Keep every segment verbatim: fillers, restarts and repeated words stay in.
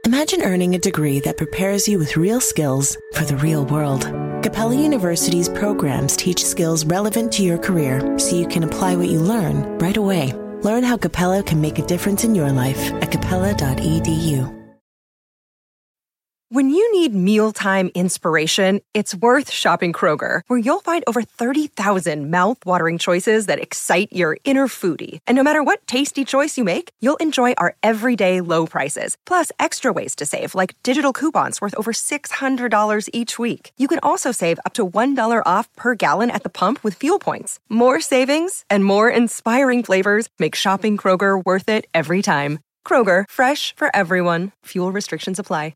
Imagine earning a degree that prepares you with real skills for the real world. Capella University's programs teach skills relevant to your career so you can apply what you learn right away. Learn how Capella can make a difference in your life at capella dot e d u. When you need mealtime inspiration, it's worth shopping Kroger, where you'll find over thirty thousand mouth-watering choices that excite your inner foodie. And no matter what tasty choice you make, you'll enjoy our everyday low prices, plus extra ways to save, like digital coupons worth over six hundred dollars each week. You can also save up to one dollar off per gallon at the pump with fuel points. More savings and more inspiring flavors make shopping Kroger worth it every time. Kroger, fresh for everyone. Fuel restrictions apply.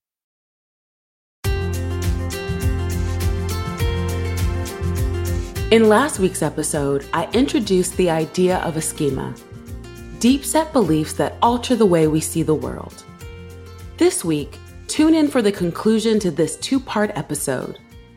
In last week's episode, I introduced the idea of a schema, deep-set beliefs that alter the way we see the world. This week, tune in for the conclusion to this two-part episode.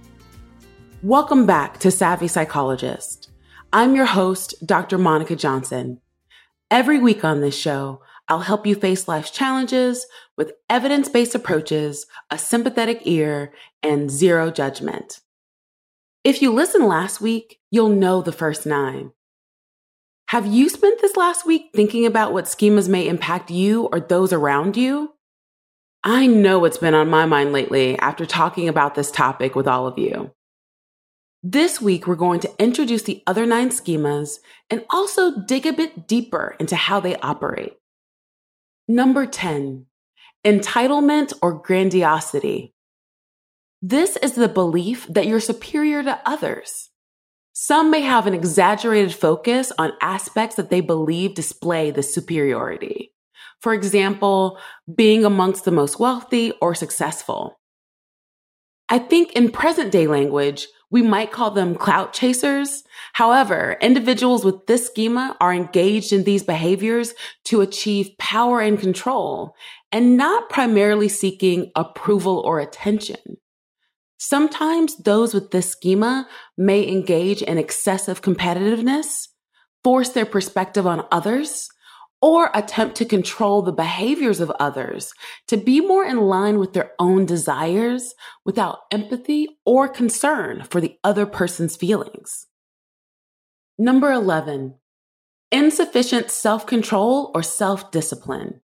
Welcome back to Savvy Psychologist. I'm your host, Doctor Monica Johnson. Every week on this show, I'll help you face life's challenges with evidence-based approaches, a sympathetic ear, and zero judgment. If you listened last week, you'll know the first nine. Have you spent this last week thinking about what schemas may impact you or those around you? I know it's been on my mind lately after talking about this topic with all of you. This week, we're going to introduce the other nine schemas and also dig a bit deeper into how they operate. Number ten, entitlement or grandiosity. This is the belief that you're superior to others. Some may have an exaggerated focus on aspects that they believe display this superiority. For example, being amongst the most wealthy or successful. I think in present-day language, we might call them clout chasers. However, individuals with this schema are engaged in these behaviors to achieve power and control, and not primarily seeking approval or attention. Sometimes those with this schema may engage in excessive competitiveness, force their perspective on others, or attempt to control the behaviors of others to be more in line with their own desires without empathy or concern for the other person's feelings. Number eleven, insufficient self-control or self-discipline.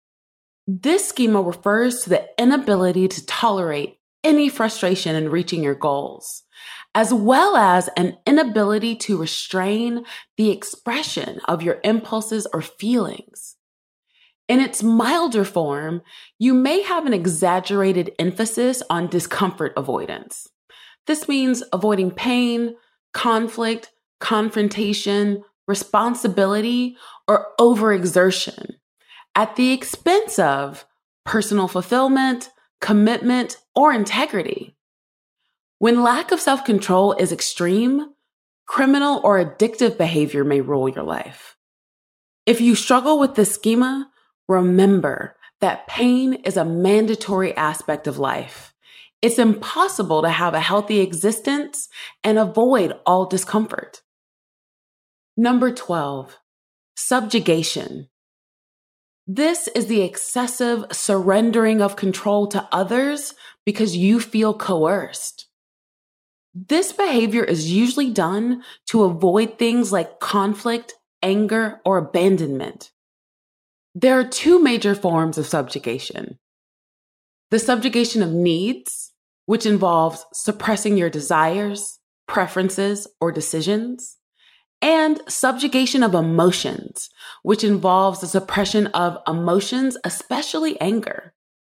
This schema refers to the inability to tolerate any frustration in reaching your goals, as well as an inability to restrain the expression of your impulses or feelings. In its milder form, you may have an exaggerated emphasis on discomfort avoidance. This means avoiding pain, conflict, confrontation, responsibility, or overexertion at the expense of personal fulfillment, commitment, or integrity. When lack of self-control is extreme, criminal or addictive behavior may rule your life. If you struggle with this schema, remember that pain is a mandatory aspect of life. It's impossible to have a healthy existence and avoid all discomfort. Number twelve, subjugation. This is the excessive surrendering of control to others because you feel coerced. This behavior is usually done to avoid things like conflict, anger, or abandonment. There are two major forms of subjugation. The subjugation of needs, which involves suppressing your desires, preferences, or decisions, and subjugation of emotions, which involves the suppression of emotions, especially anger.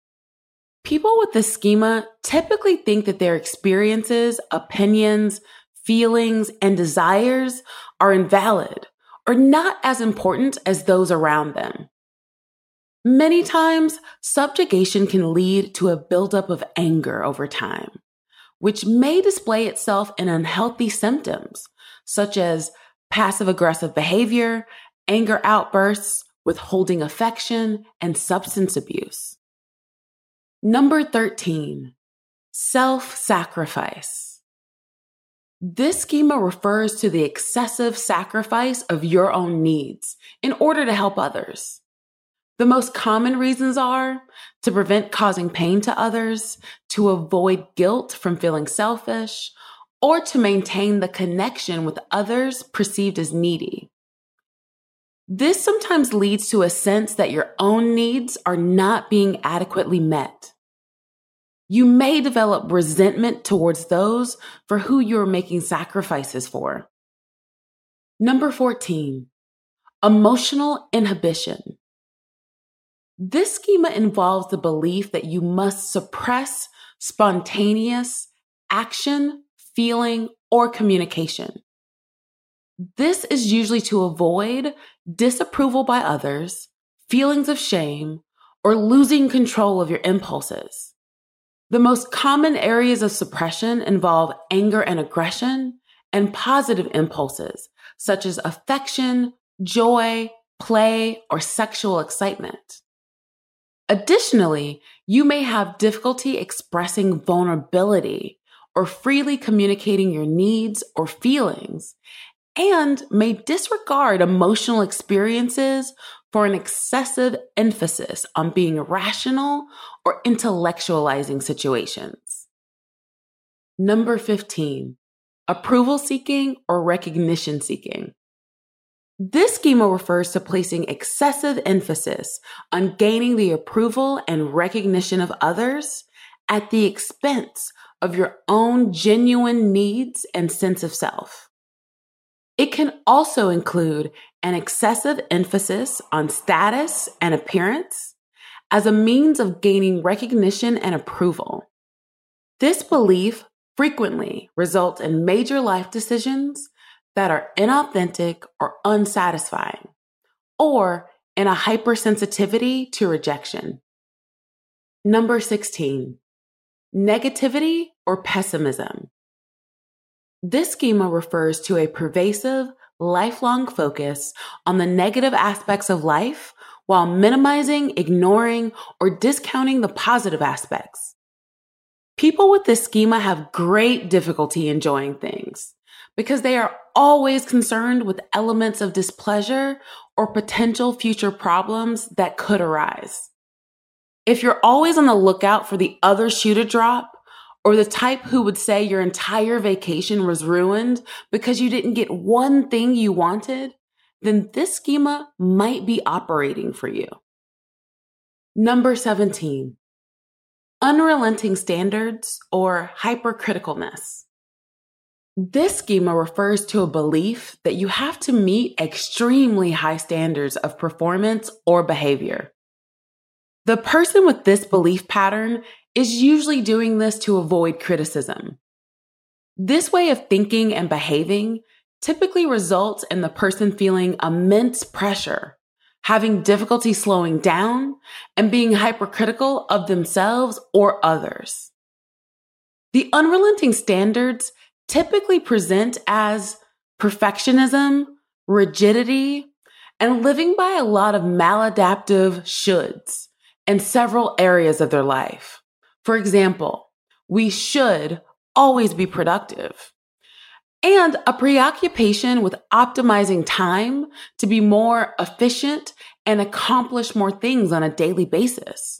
People with this schema typically think that their experiences, opinions, feelings, and desires are invalid or not as important as those around them. Many times, subjugation can lead to a buildup of anger over time, which may display itself in unhealthy symptoms, such as passive-aggressive behavior, anger outbursts, withholding affection, and substance abuse. Number thirteen, self-sacrifice. This schema refers to the excessive sacrifice of your own needs in order to help others. The most common reasons are to prevent causing pain to others, to avoid guilt from feeling selfish, or to maintain the connection with others perceived as needy. This sometimes leads to a sense that your own needs are not being adequately met. You may develop resentment towards those for who you are making sacrifices for. Number fourteen, emotional inhibition. This schema involves the belief that you must suppress spontaneous action, feeling, or communication. This is usually to avoid disapproval by others, feelings of shame, or losing control of your impulses. The most common areas of suppression involve anger and aggression and positive impulses, such as affection, joy, play, or sexual excitement. Additionally, you may have difficulty expressing vulnerability or freely communicating your needs or feelings, and may disregard emotional experiences for an excessive emphasis on being rational or intellectualizing situations. Number fifteen, approval seeking or recognition seeking. This schema refers to placing excessive emphasis on gaining the approval and recognition of others at the expense of your own genuine needs and sense of self. It can also include an excessive emphasis on status and appearance as a means of gaining recognition and approval. This belief frequently results in major life decisions that are inauthentic or unsatisfying, or in a hypersensitivity to rejection. Number sixteen, negativity or pessimism. This schema refers to a pervasive, lifelong focus on the negative aspects of life while minimizing, ignoring, or discounting the positive aspects. People with this schema have great difficulty enjoying things because they are always concerned with elements of displeasure or potential future problems that could arise. If you're always on the lookout for the other shoe to drop, or the type who would say your entire vacation was ruined because you didn't get one thing you wanted, then this schema might be operating for you. Number seventeen, unrelenting standards or hypercriticalness. This schema refers to a belief that you have to meet extremely high standards of performance or behavior. The person with this belief pattern is usually doing this to avoid criticism. This way of thinking and behaving typically results in the person feeling immense pressure, having difficulty slowing down, and being hypercritical of themselves or others. The unrelenting standards typically present as perfectionism, rigidity, and living by a lot of maladaptive shoulds in several areas of their life. For example, we should always be productive, and a preoccupation with optimizing time to be more efficient and accomplish more things on a daily basis.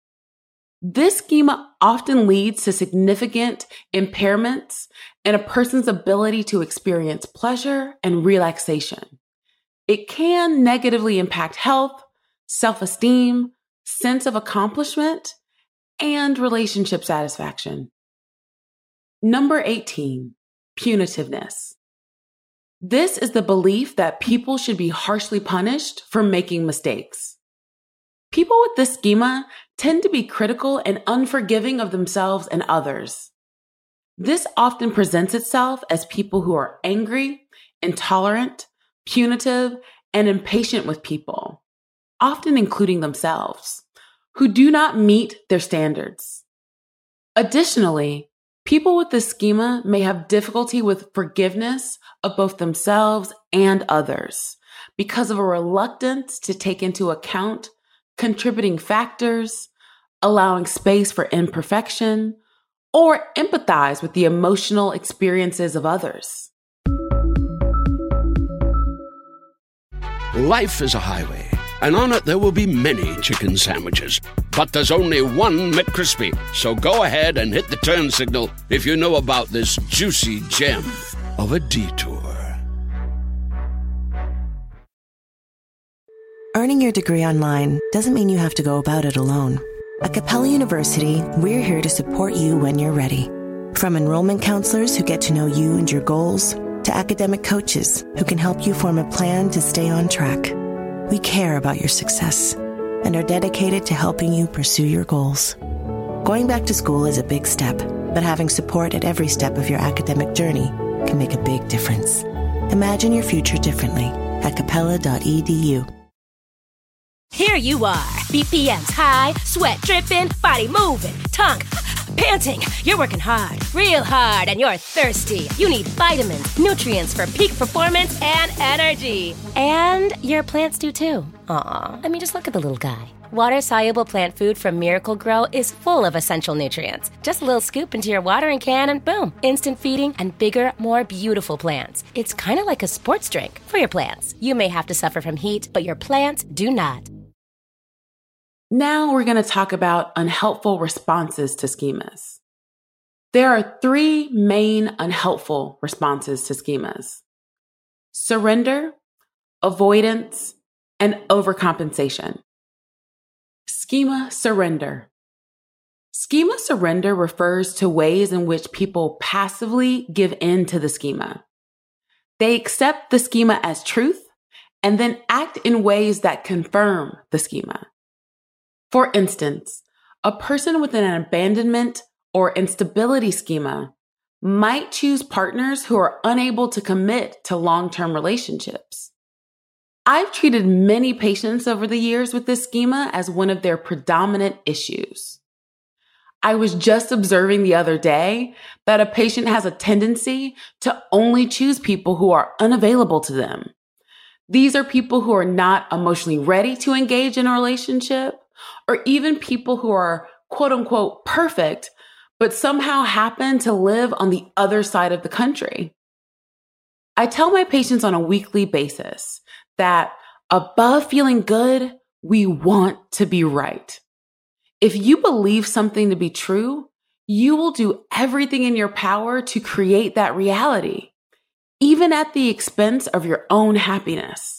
This schema often leads to significant impairments in a person's ability to experience pleasure and relaxation. It can negatively impact health, self-esteem, sense of accomplishment, and relationship satisfaction. Number eighteen, punitiveness. This is the belief that people should be harshly punished for making mistakes. People with this schema tend to be critical and unforgiving of themselves and others. This often presents itself as people who are angry, intolerant, punitive, and impatient with people, often including themselves, who do not meet their standards. Additionally, people with this schema may have difficulty with forgiveness of both themselves and others because of a reluctance to take into account contributing factors, allowing space for imperfection, or empathize with the emotional experiences of others. Life is a highway, and on it there will be many chicken sandwiches. But there's only one McCrispy. So go ahead and hit the turn signal if you know about this juicy gem of a detour. Earning your degree online doesn't mean you have to go about it alone. At Capella University, we're here to support you when you're ready. From enrollment counselors who get to know you and your goals, to academic coaches who can help you form a plan to stay on track. We care about your success and are dedicated to helping you pursue your goals. Going back to school is a big step, but having support at every step of your academic journey can make a big difference. Imagine your future differently at capella dot e d u. Here you are, B P Ms high, sweat dripping, body moving, tongue panting. You're working hard, real hard, and you're thirsty. You need vitamins, nutrients for peak performance and energy. And your plants do too. Aw, I mean, just look at the little guy. Water-soluble plant food from Miracle Grow is full of essential nutrients. Just a little scoop into your watering can and boom, instant feeding and bigger, more beautiful plants. It's kind of like a sports drink for your plants. You may have to suffer from heat, but your plants do not. Now we're going to talk about unhelpful responses to schemas. There are three main unhelpful responses to schemas: surrender, avoidance, and overcompensation. Schema surrender. Schema surrender refers to ways in which people passively give in to the schema. They accept the schema as truth and then act in ways that confirm the schema. For instance, a person with an abandonment or instability schema might choose partners who are unable to commit to long-term relationships. I've treated many patients over the years with this schema as one of their predominant issues. I was just observing the other day that a patient has a tendency to only choose people who are unavailable to them. These are people who are not emotionally ready to engage in a relationship, or even people who are quote unquote perfect, but somehow happen to live on the other side of the country. I tell my patients on a weekly basis that above feeling good, we want to be right. If you believe something to be true, you will do everything in your power to create that reality, even at the expense of your own happiness.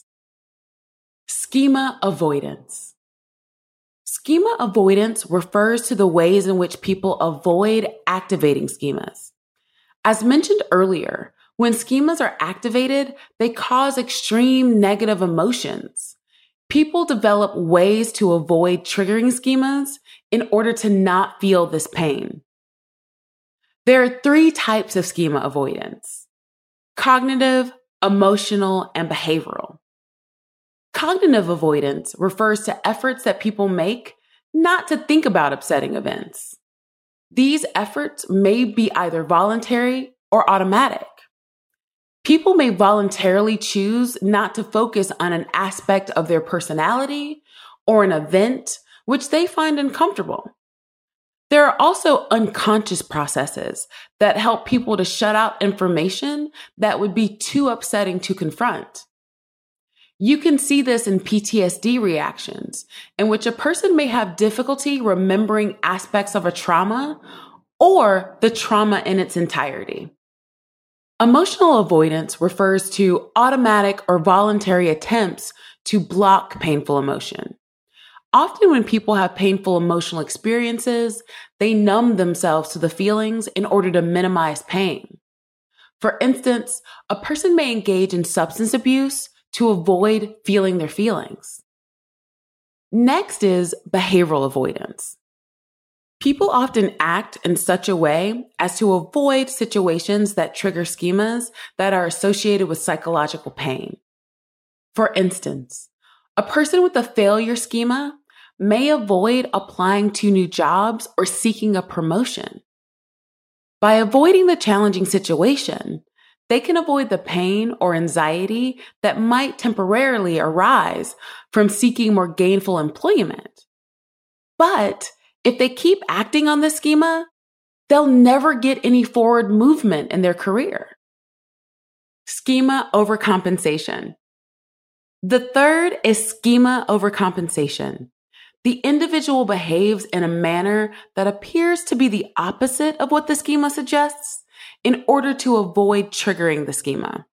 Schema avoidance. Schema avoidance refers to the ways in which people avoid activating schemas. As mentioned earlier, when schemas are activated, they cause extreme negative emotions. People develop ways to avoid triggering schemas in order to not feel this pain. There are three types of schema avoidance: cognitive, emotional, and behavioral. Cognitive avoidance refers to efforts that people make not to think about upsetting events. These efforts may be either voluntary or automatic. People may voluntarily choose not to focus on an aspect of their personality or an event which they find uncomfortable. There are also unconscious processes that help people to shut out information that would be too upsetting to confront. You can see this in P T S D reactions, in which a person may have difficulty remembering aspects of a trauma or the trauma in its entirety. Emotional avoidance refers to automatic or voluntary attempts to block painful emotion. Often when people have painful emotional experiences, they numb themselves to the feelings in order to minimize pain. For instance, a person may engage in substance abuse to avoid feeling their feelings. Next is behavioral avoidance. People often act in such a way as to avoid situations that trigger schemas that are associated with psychological pain. For instance, a person with a failure schema may avoid applying to new jobs or seeking a promotion. By avoiding the challenging situation, they can avoid the pain or anxiety that might temporarily arise from seeking more gainful employment. But if they keep acting on this schema, they'll never get any forward movement in their career. Schema overcompensation. The third is schema overcompensation. The individual behaves in a manner that appears to be the opposite of what the schema suggests in order to avoid triggering the schema.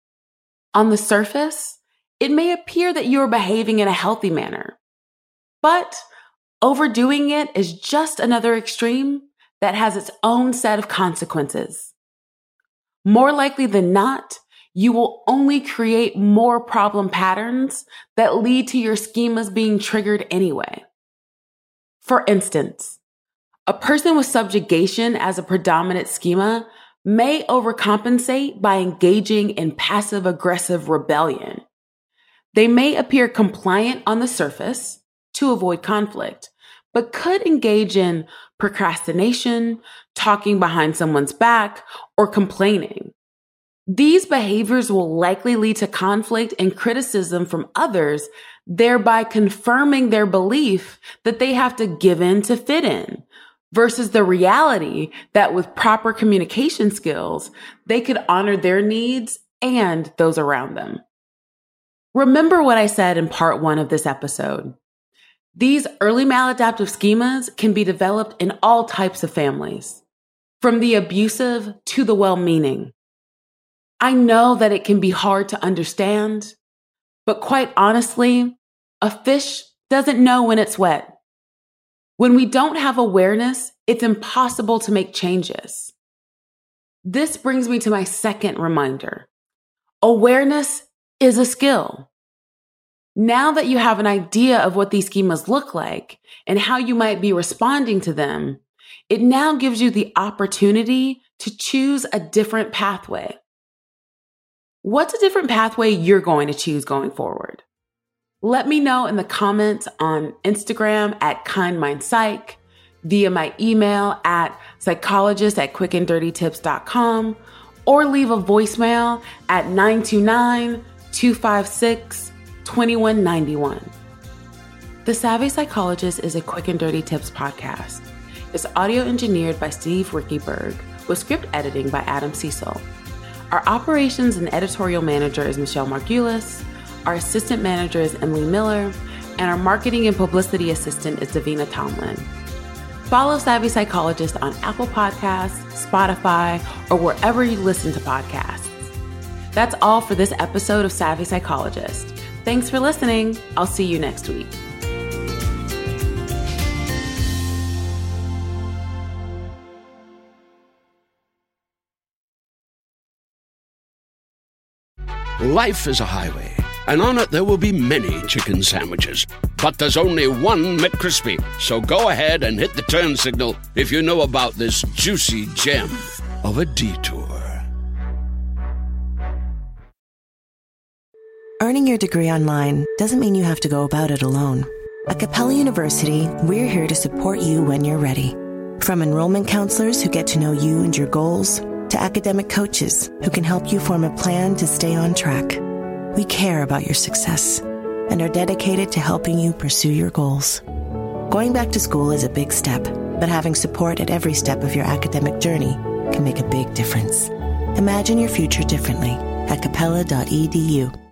On the surface, it may appear that you are behaving in a healthy manner, but overdoing it is just another extreme that has its own set of consequences. More likely than not, you will only create more problem patterns that lead to your schemas being triggered anyway. For instance, a person with subjugation as a predominant schema may overcompensate by engaging in passive-aggressive rebellion. They may appear compliant on the surface to avoid conflict, but could engage in procrastination, talking behind someone's back, or complaining. These behaviors will likely lead to conflict and criticism from others, thereby confirming their belief that they have to give in to fit in, versus the reality that with proper communication skills, they could honor their needs and those around them. Remember what I said in part one of this episode. These early maladaptive schemas can be developed in all types of families, from the abusive to the well-meaning. I know that it can be hard to understand, but quite honestly, a fish doesn't know when it's wet. When we don't have awareness, it's impossible to make changes. This brings me to my second reminder. Awareness is a skill. Now that you have an idea of what these schemas look like and how you might be responding to them, it now gives you the opportunity to choose a different pathway. What's a different pathway you're going to choose going forward? Let me know in the comments on Instagram at KindMindPsych, via my email at psychologist at quick and dirty tips dot com, or leave a voicemail at nine two nine, two five six, two one nine one. The Savvy Psychologist is a Quick and Dirty Tips podcast. It's audio engineered by Steve Rickyberg with script editing by Adam Cecil. Our operations and editorial manager is Michelle Margulis. Our assistant manager is Emily Miller. And our marketing and publicity assistant is Davina Tomlin. Follow Savvy Psychologist on Apple Podcasts, Spotify, or wherever you listen to podcasts. That's all for this episode of Savvy Psychologist. Thanks for listening. I'll see you next week. Life is a highway, and on it there will be many chicken sandwiches. But there's only one McCrispy. So go ahead and hit the turn signal if you know about this juicy gem of a detour. Earning your degree online doesn't mean you have to go about it alone. At Capella University, we're here to support you when you're ready. From enrollment counselors who get to know you and your goals, to academic coaches who can help you form a plan to stay on track. We care about your success and are dedicated to helping you pursue your goals. Going back to school is a big step, but having support at every step of your academic journey can make a big difference. Imagine your future differently at capella dot e d u.